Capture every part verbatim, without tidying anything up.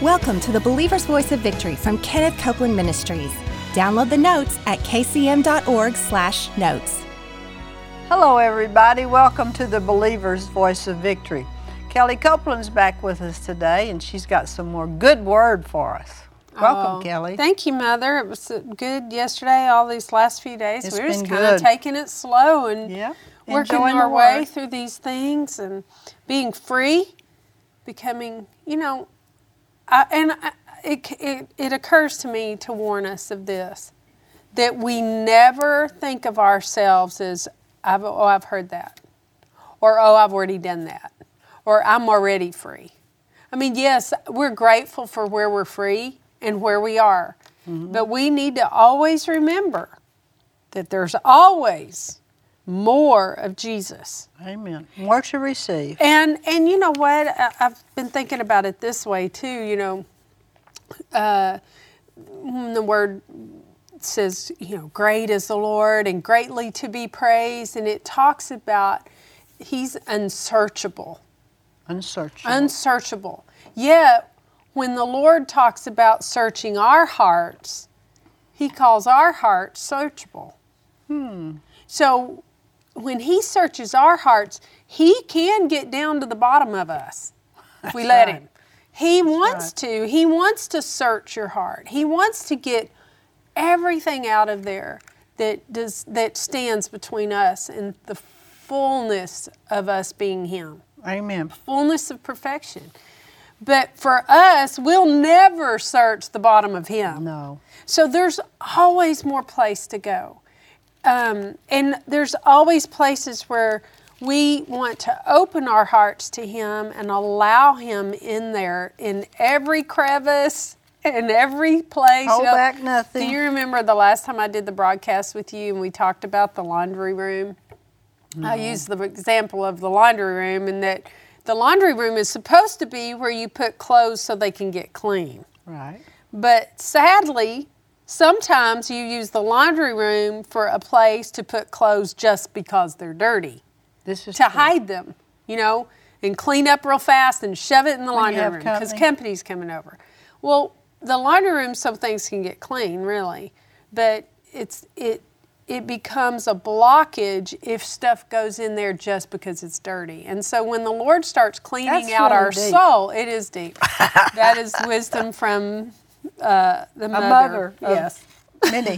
Welcome to the Believer's Voice of Victory from Kenneth Copeland Ministries. Download the notes at kcm.org slash notes. Hello, everybody. Welcome to the Believer's Voice of Victory. Kelly Copeland's back with us today, and she's got some more good word for us. Welcome, oh, Kelly. Thank you, Mother. It was good yesterday, all these last few days. It's we were just been kind of good. taking it slow and Yeah. working Enjoying our the way word. through these things and being free, becoming, you know, I, and I, it, it, it occurs to me to warn us of this, that we never think of ourselves as, I've, oh, I've heard that, or, oh, I've already done that, or I'm already free. I mean, yes, we're grateful for where we're free and where we are, mm-hmm. but we need to always remember that there's always more of Jesus. Amen. More to receive. And and you know what? I, I've been thinking about it this way too. You know, uh, when the word says, you know, great is the Lord and greatly to be praised, and it talks about He's unsearchable. Unsearchable. Unsearchable. Yet, when the Lord talks about searching our hearts, He calls our hearts searchable. Hmm. So, when He searches our hearts, He can get down to the bottom of us if we That's let right. Him. He That's wants right. to. He wants to search your heart. He wants to get everything out of there that does that stands between us and the fullness of us being Him. Amen. Fullness of perfection. But for us, we'll never search the bottom of Him. No. So there's always more place to go. Um, and there's always places where we want to open our hearts to Him and allow Him in there in every crevice, in every place. Hold You know, back nothing. Do you remember the last time I did the broadcast with you and we talked about the laundry room? No. I used the example of the laundry room, and that the laundry room is supposed to be where you put clothes so they can get clean. Right. But sadly, sometimes you use the laundry room for a place to put clothes just because they're dirty, This is to true. hide them, you know, and clean up real fast and shove it in the When you laundry have room because company. company's coming over. Well, the laundry room, some things can get clean, really, but it's it it becomes a blockage if stuff goes in there just because it's dirty. And so when the Lord starts cleaning That's out really our deep. soul, it is deep. That is wisdom from uh, the mother. mother of- Yes. Many.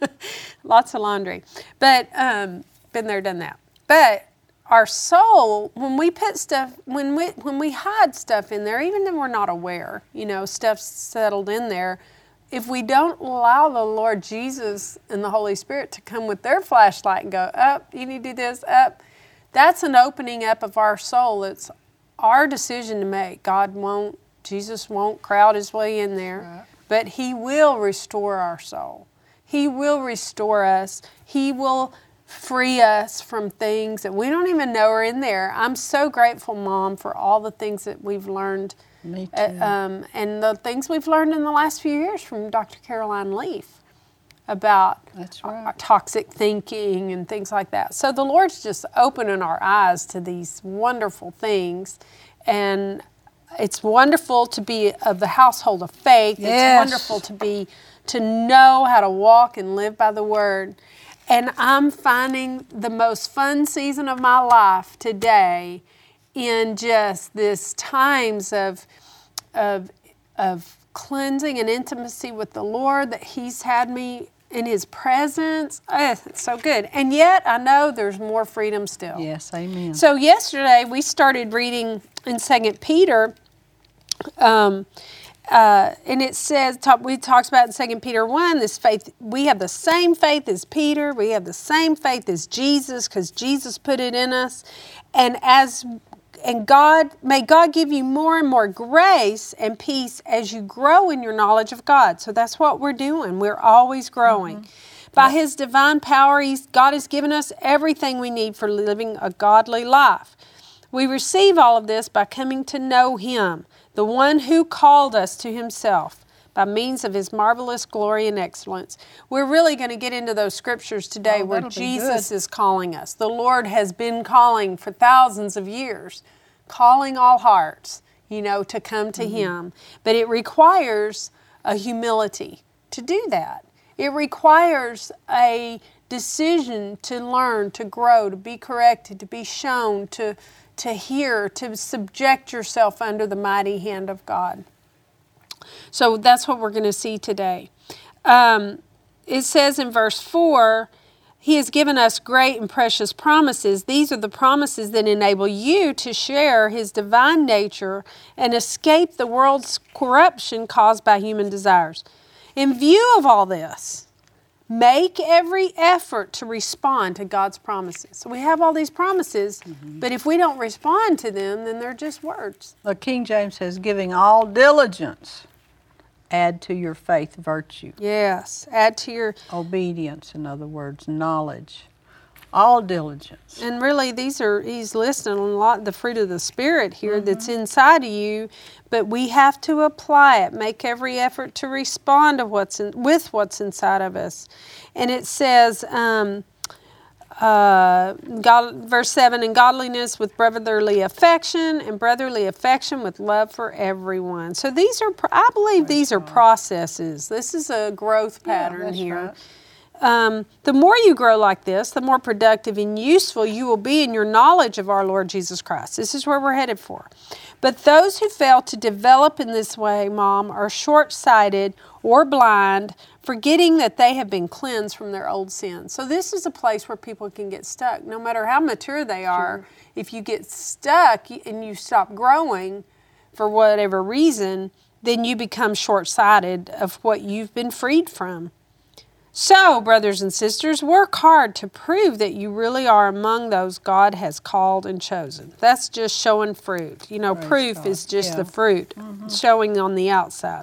Lots of laundry. But, um, been there, done that. But our soul, when we put stuff, when we when we hide stuff in there, even if we're not aware, you know, stuff's settled in there, if we don't allow the Lord Jesus and the Holy Spirit to come with their flashlight and go, up, you need to do this, up, that's an opening up of our soul. It's our decision to make. God won't, Jesus won't crowd His way in there, Right. but He will restore our soul. He will restore us. He will free us from things that we don't even know are in there. I'm so grateful, Mom, for all the things that we've learned. Me too. Uh, um, and the things we've learned in the last few years from Doctor Caroline Leaf about That's uh, right. toxic thinking and things like that. So the Lord's just opening our eyes to these wonderful things. And it's wonderful to be of the household of faith. Yes. It's wonderful to be, to know how to walk and live by the Word. And I'm finding the most fun season of my life today in just this times of, of, of cleansing and intimacy with the Lord, that He's had me in His presence. Oh, it's so good. And yet I know there's more freedom still. Yes, amen. So yesterday we started reading in Second Peter, um, uh, and it says, talk, we talked about in Second Peter one, this faith, we have the same faith as Peter, we have the same faith as Jesus, because Jesus put it in us. And as and God, may God give you more and more grace and peace as you grow in your knowledge of God. So that's what we're doing. We're always growing. Mm-hmm. By His divine power, He's, God has given us everything we need for living a godly life. We receive all of this by coming to know Him, the one who called us to Himself by means of His marvelous glory and excellence. We're really going to get into those scriptures today Oh, where that'll be Jesus good. is calling us. The Lord has been calling for thousands of years, calling all hearts. you know, to come to mm-hmm. Him. But it requires a humility to do that. It requires a decision to learn, to grow, to be corrected, to be shown, to, to hear, to subject yourself under the mighty hand of God. So that's what we're going to see today. Um, it says in verse four, He has given us great and precious promises. These are the promises that enable you to share His divine nature and escape the world's corruption caused by human desires. In view of all this, make every effort to respond to God's promises. So we have all these promises, mm-hmm. but if we don't respond to them, then they're just words. The King James says, giving all diligence, add to your faith virtue. Yes, add to your... obedience, in other words, knowledge. All diligence. And really, these are, he's listing a lot, the fruit of the Spirit here mm-hmm. that's inside of you, but we have to apply it, make every effort to respond to what's in, with what's inside of us. And it says, um, uh, God, verse seven, and godliness with brotherly affection, and brotherly affection with love for everyone. So these are, I believe Praise these God. Are processes. This is a growth pattern yeah, here. Right. Um, the more you grow like this, the more productive and useful you will be in your knowledge of our Lord Jesus Christ. This is where we're headed for. But those who fail to develop in this way, Mom, are short-sighted or blind, forgetting that they have been cleansed from their old sins. So this is a place where people can get stuck. No matter how mature they are, sure. if you get stuck and you stop growing for whatever reason, then you become short-sighted of what you've been freed from. So, brothers and sisters, work hard to prove that you really are among those God has called and chosen. That's just showing fruit. You know, Praise proof God. Is just yeah. the fruit mm-hmm. showing on the outside.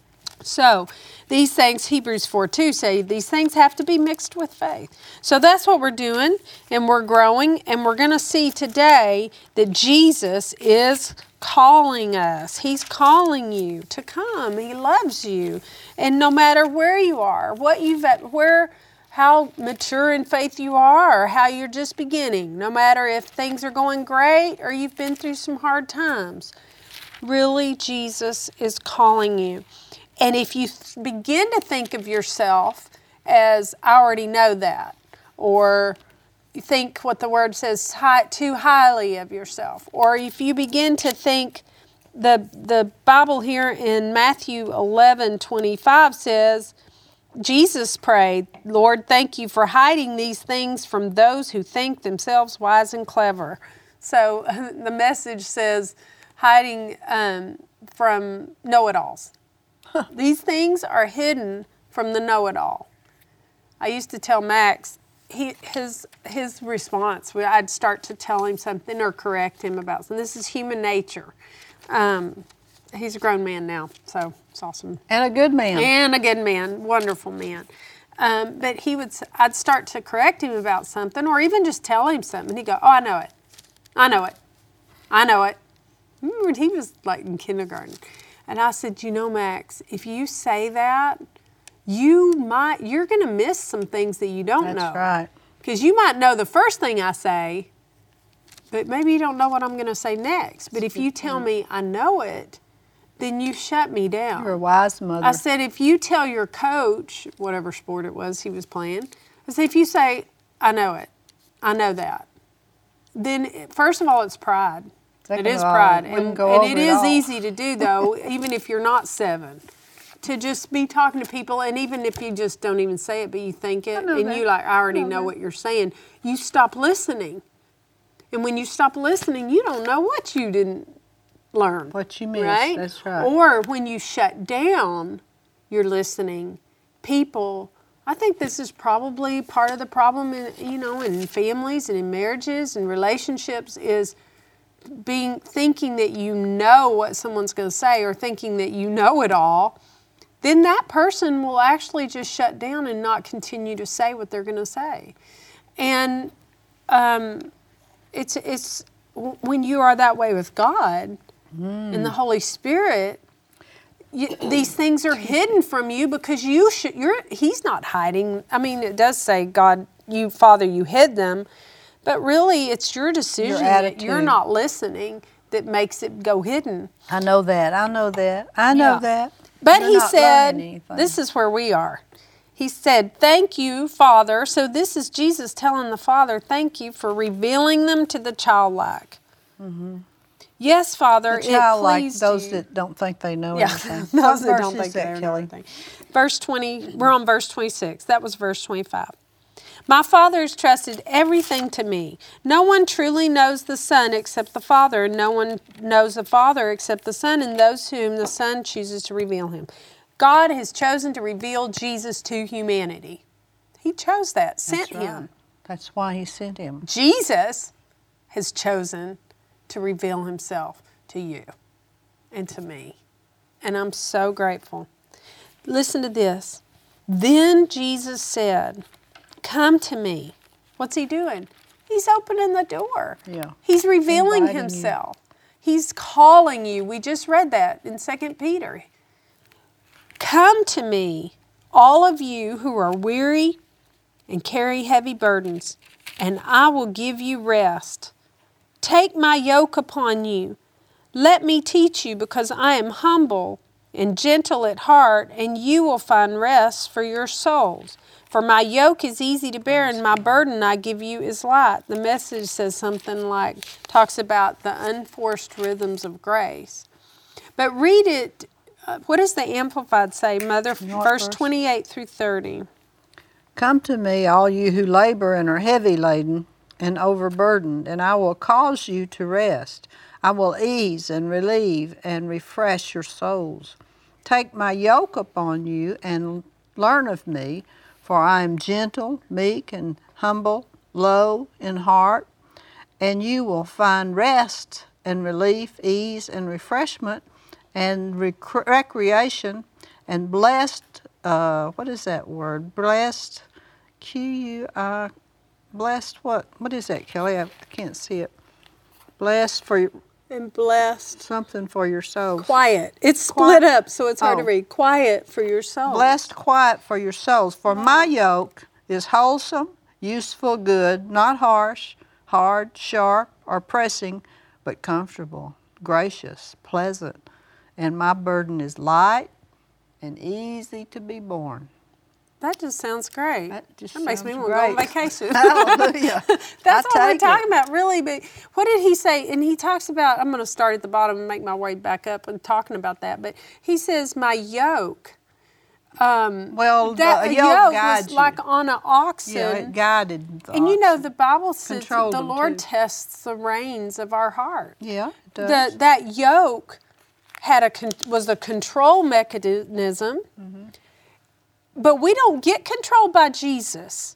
So, these things, Hebrews four two say, these things have to be mixed with faith. So that's what we're doing, and we're growing, and we're going to see today that Jesus is calling us. He's calling you to come. He loves you. And no matter where you are, what you've at, where, how mature in faith you are, or how you're just beginning, no matter if things are going great or you've been through some hard times, really Jesus is calling you. And if you th- begin to think of yourself as, I already know that, or you think what the word says high, too highly of yourself, or if you begin to think, the the Bible here in Matthew eleven twenty-five says, Jesus prayed, Lord, thank you for hiding these things from those who think themselves wise and clever. So the message says, hiding um, from know-it-alls. These things are hidden from the know-it-all. I used to tell Max, he, his his response, I'd start to tell him something or correct him about something. This is human nature. Um, he's a grown man now, so it's awesome. And a good man. And a good man, wonderful man. Um, but he would, I'd start to correct him about something, or even just tell him something. He'd go, "Oh, I know it. I know it. I know it." Remember when he was like in kindergarten? And I said, "You know, Max, if you say that, you might, you're going to miss some things that you don't That's know. That's right. Because you might know the first thing I say, but maybe you don't know what I'm going to say next. But if you tell me I know it, then you shut me down." You're a wise mother. I said, if you tell your coach, whatever sport it was he was playing, I said, if you say, "I know it, I know that," then first of all, it's pride. Second it is all, pride. it And, go and over it it is all. easy to do, though, even if you're not seven. To just be talking to people, and even if you just don't even say it, but you think it, and that. you like, I already I know know that. what you're saying, you stop listening. And when you stop listening, you don't know what you didn't learn. What you missed, right? That's right. Or when you shut down your listening, people, I think this is probably part of the problem in, you know, in families and in marriages and relationships is being, thinking that you know what someone's going to say, or thinking that you know it all. Then that person will actually just shut down and not continue to say what they're going to say. And um, it's it's when you are that way with God mm. and the Holy Spirit, you, these things are hidden from you because you should. You're He's not hiding. I mean, it does say, God, you Father, you hid them, but really, it's your decision your that you're not listening. that makes it go hidden. I know that. I know that. I know Yeah. that. But You're he not said, learning anything. this is where we are. He said, thank you, Father. So this is Jesus telling the Father, thank you for revealing them to the childlike. Mm-hmm. Yes, Father, The childlike, it pleased those you. that don't think they know Yeah, anything. those What that verse don't is think they that, know Kelly? anything. Verse twenty, we're on verse twenty-six. That was verse twenty-five. My Father has trusted everything to me. No one truly knows the Son except the Father, and no one knows the Father except the Son and those whom the Son chooses to reveal him. God has chosen to reveal Jesus to humanity. He chose that, sent That's right. him. That's why he sent him. Jesus has chosen to reveal himself to you and to me. And I'm so grateful. Listen to this. Then Jesus said, come to me. What's he doing? He's opening the door. Yeah. He's revealing Inviting you. himself. He's calling you. We just read that in Second Peter. Come to me, all of you who are weary and carry heavy burdens, and I will give you rest. Take my yoke upon you. Let me teach you, because I am humble and gentle at heart, and you will find rest for your souls. For my yoke is easy to bear, and my burden I give you is light. The Message says something like, talks about the unforced rhythms of grace. But read it, uh, what does the Amplified say, Mother? You know what Verse verse? twenty-eight through thirty. Come to me, all you who labor and are heavy laden and overburdened, and I will cause you to rest. I will ease and relieve and refresh your souls. Take my yoke upon you and learn of me, for I am gentle, meek, and humble, low in heart, and you will find rest and relief, ease and refreshment, and rec- recreation, and blessed, uh, what is that word? Blessed, Q U I, blessed what? What is that, Kelly? I can't see it. Blessed for your, And blessed. something for your souls. Quiet. It's split Quiet. up, so it's hard Oh. to read. Quiet for your soul. Blessed quiet for your souls. For my yoke is wholesome, useful, good, not harsh, hard, sharp, or pressing, but comfortable, gracious, pleasant. And my burden is light and easy to be borne. That just sounds great. That just makes me sounds want to go on great. vacation. Hallelujah. That's I all we're take talking it. about, really. But what did he say? And he talks about, I'm going to start at the bottom and make my way back up and talking about that. But he says, my yoke. Um, Well, that the a yoke yoke guides was you. like on an oxen. Yeah, it guided the and you know, oxen. the Bible says that Controlled the them, Lord too. tests the reins of our heart. Yeah, it does. The, that yoke had a con- was a control mechanism, Mm-hmm. but we don't get controlled by Jesus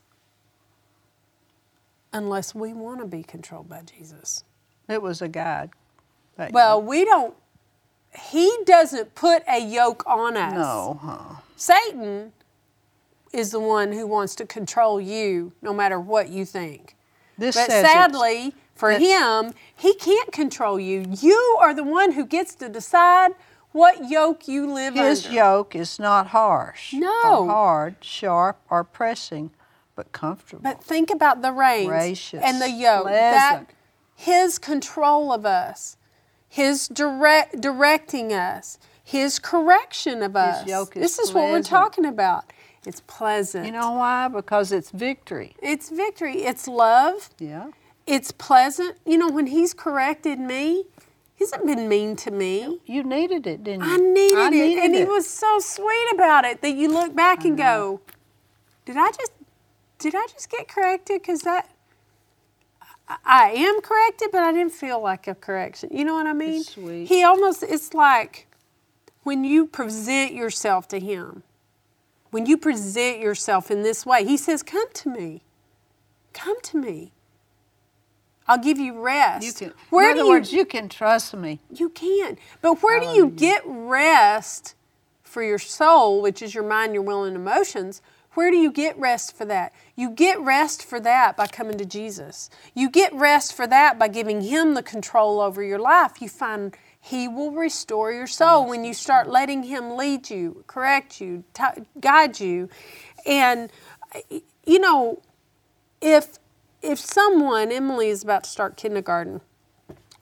unless we want to be controlled by Jesus. It was a guide. that Well, yoke. we don't. He doesn't put a yoke on us. No, huh? Satan is the one who wants to control you, no matter what you think. This But says it's- sadly, for that- him, he can't control you. You are the one who gets to decide what yoke you live his under. yoke is not harsh, No. or hard, sharp, or pressing, but comfortable. But think about the reins Gracious, and the yoke. That pleasant. his control of us, his direct directing us, his correction of us. yoke is this is what we're pleasant. talking about. It's pleasant. You know why? Because it's victory. it's victory. It's love. Yeah. It's pleasant. You know, when he's corrected me, he hasn't been mean to me. You needed it, didn't you? I needed, I it. needed And he it. was so sweet about it that you look back and go, did I just did I just get corrected? Because that I, I am corrected, but I didn't feel like a correction. You know what I mean? It's sweet. He almost, it's like when you present yourself to him, when you present yourself in this way, he says, come to me. Come to me. I'll give you rest. You can, Where in do other you, words, you can trust me. you can. But where do you get rest for your soul, which is your mind, your will, and emotions? Where do you get rest for that? You get rest for that by coming to Jesus. You get rest for that by giving him the control over your life. You find he will restore your soul when you start letting him lead you, correct you, t- guide you. And, you know, if if someone, Emily is about to start kindergarten,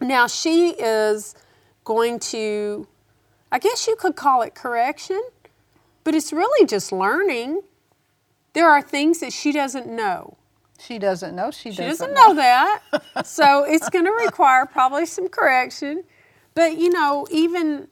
Now she is going to, I guess you could call it correction, but it's really just learning. There are things that she doesn't know. She doesn't know. She, She doesn't, doesn't know that. So it's going to require probably some correction. But, you know, even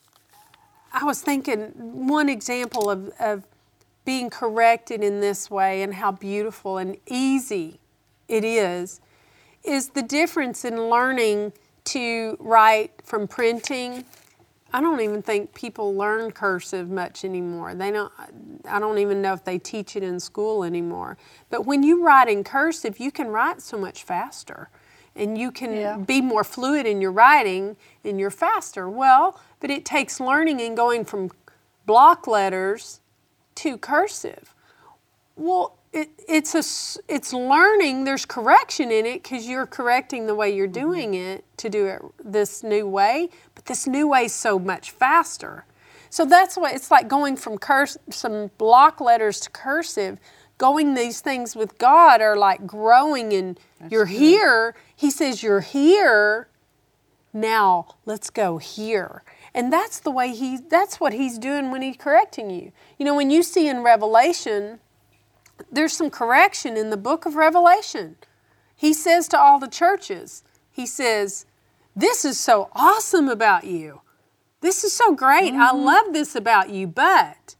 I was thinking one example of, of being corrected in this way and how beautiful and easy it is, is the difference in learning to write from printing. I don't even think people learn cursive much anymore. They don't, I don't even know if they teach it in school anymore. But when you write in cursive, you can write so much faster. And you can Yeah. be more fluid in your writing and you're faster. Well, but it takes learning and going from block letters to cursive. Well, it, it's a, it's learning. There's correction in it because you're correcting the way you're doing it to do it this new way. But this new way is so much faster. So that's what it's like going from curs- some block letters to cursive. Going these things with God are like growing, and That's you're good. here. He says you're here. Now let's go here. And that's the way he, that's what he's doing when he's correcting you. You know, when you see in Revelation, there's some correction in the book of Revelation. He says to all the churches, he says, this is so awesome about you. This is so great. Mm-hmm. I love this about you, but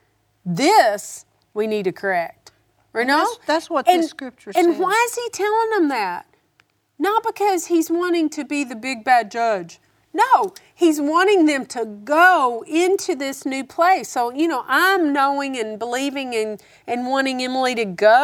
this we need to correct. You know? That's, that's what and, the scripture and says. why is he telling them that? Not because he's wanting to be the big bad judge. No, he's wanting them to go into this new place. So, you know, I'm knowing and believing and, and wanting Emily to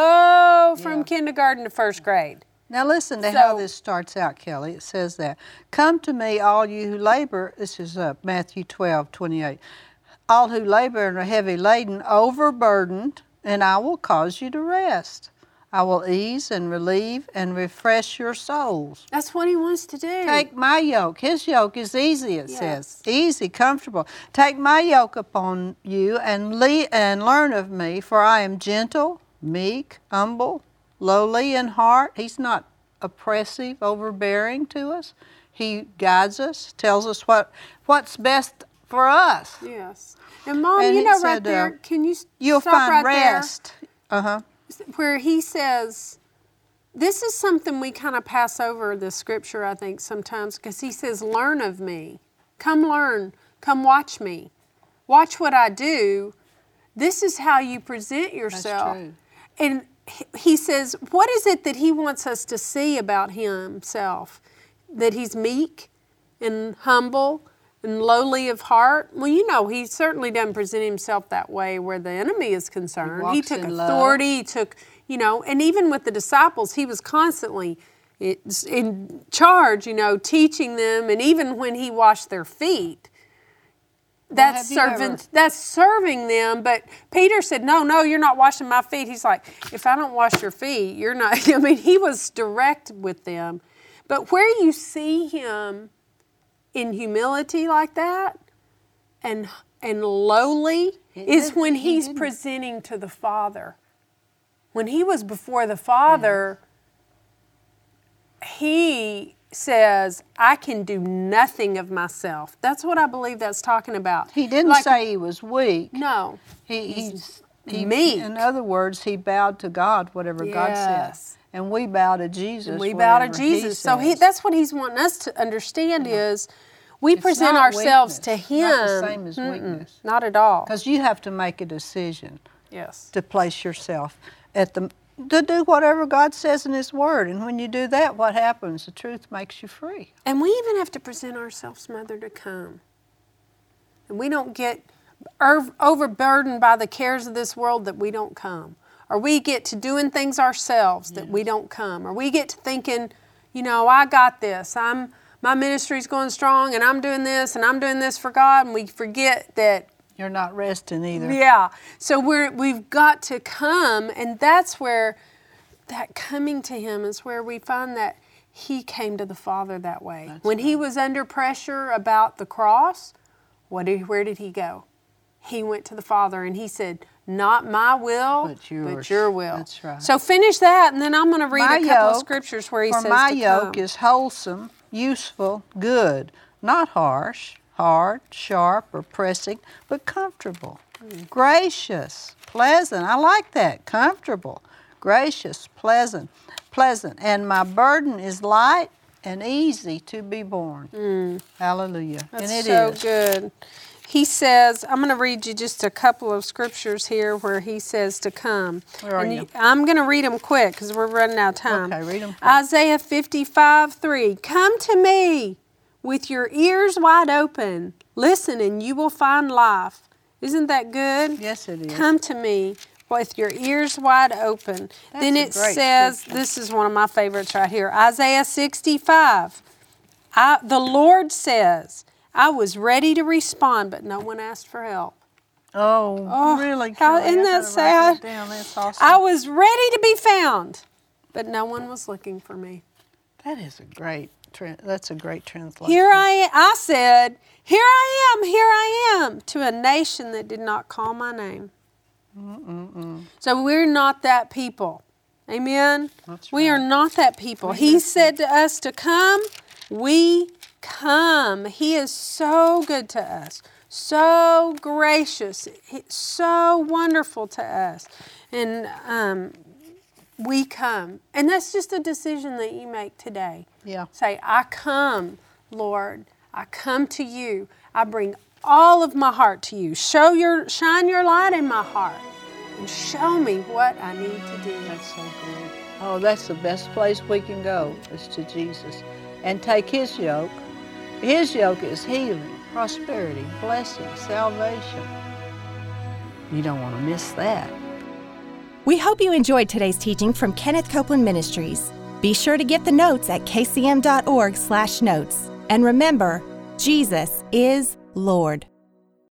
go from Yeah. kindergarten to first grade. Now listen to how So- this starts out, Kelly. It says that, come to me, all you who labor, this is uh, Matthew twelve, twenty-eight, all who labor and are heavy laden, overburdened, and I will cause you to rest. I will ease and relieve and refresh your souls. That's what he wants to do. Take my yoke. His yoke is easy, it Yes. says. Easy, comfortable. Take my yoke upon you and, le- and learn of me, for I am gentle, meek, humble, lowly in heart. He's not oppressive, overbearing to us. He guides us, tells us what what's best for us. Yes. And Mom, And you he know right said, there, uh, can you s- You'll stop find right rest. Uh-huh. there? Where he says, this is something we kind of pass over the scripture, I think, sometimes, because he says, learn of me. Come learn. Come watch me. Watch what I do. This is how you present yourself. true. And he- he says, what is it that he wants us to see about himself? That he's meek and humble and lowly of heart? Well, you know, he certainly doesn't present himself that way where the enemy is concerned. He, walks took in love. authority, he took, you know, and even with the disciples, he was constantly it's in charge, you know, teaching them, and even when he washed their feet, that's have you serving ever- that's serving them. But Peter said, no, no, you're not washing my feet. He's like, if I don't wash your feet, you're not. I mean, he was direct with them. But where you see him in humility like that and and lowly He is did- when he he's didn't. presenting to the Father. When he was before the Father, he says, I can do nothing of myself. That's what I believe that's talking about. He didn't Like- say he was weak. No. He, he's, he, meek. In other words, he bowed to God, whatever God said. Yes. And we bow to Jesus. And we bow to whatever he Jesus. So he says. that's what he's wanting us to understand is we It's present not ourselves to weakness. him. Not the same as Mm-mm, weakness. Not at all. Because you have to make a decision Yes. to place yourself at the, to do whatever God says in His Word. And when you do that, what happens? The truth makes you free. And we even have to present ourselves, Mother, to come. And we don't get er- overburdened by the cares of this world that we don't come. Or we get to doing things ourselves that we don't come. Or we get to thinking, you know, I got this. I'm my ministry's going strong and I'm doing this and I'm doing this for God, and we forget that You're not resting either. yeah. So we're we've got to come, and that's where that coming to him is where we find that he came to the Father that way. That's when he was under pressure about the cross, what did, where did he go? he went to the Father and he said, not my will, But yours. but your will. That's right. So finish that, and then I'm going to read My a couple of yoke- scriptures where he For says my to yoke come. is wholesome, useful, good, not harsh, hard, sharp, or pressing, but comfortable, Mm. gracious, pleasant. I like that. Comfortable, gracious, pleasant, pleasant. And my burden is light and easy to be borne. Mm. Hallelujah. That's and it so is. good. He says, I'm going to read you just a couple of scriptures here where he says to come. Where are and you? I'm going to read them quick because we're running out of time. Okay, read 'em quick. Isaiah fifty-five three. Come to me with your ears wide open. Listen and you will find life. Isn't that good? Yes, it is. Come to me with your ears wide open. That's then a it great says, scripture. this is one of my favorites right here, Isaiah sixty-five. I, the Lord says, I was ready to respond, but no one asked for help. Oh, Oh, really? how- Kelly? isn't I that gotta write sad? that down. That's awesome. I was ready to be found, but no one was looking for me. That is a great. Tra- that's a great translation. Here I am, I said, here I am, here I am, to a nation that did not call my name. Mm-mm-mm. So we're not that people. Amen? That's We are right. not that people. We He listen. said to us to come, we come. He is so good to us, so gracious, he- so wonderful to us. And um, we come. And that's just a decision that you make today. Yeah. Say, I come, Lord. I come to you. I bring all of my heart to you. Show your, shine your light in my heart and show me what I need to do. That's so good. Oh, that's the best place we can go is to Jesus and take His yoke. His yoke is healing, prosperity, blessing, salvation. You don't want to miss that. We hope you enjoyed today's teaching from Kenneth Copeland Ministries. Be sure to get the notes at k c m dot org slash notes. And remember, Jesus is Lord.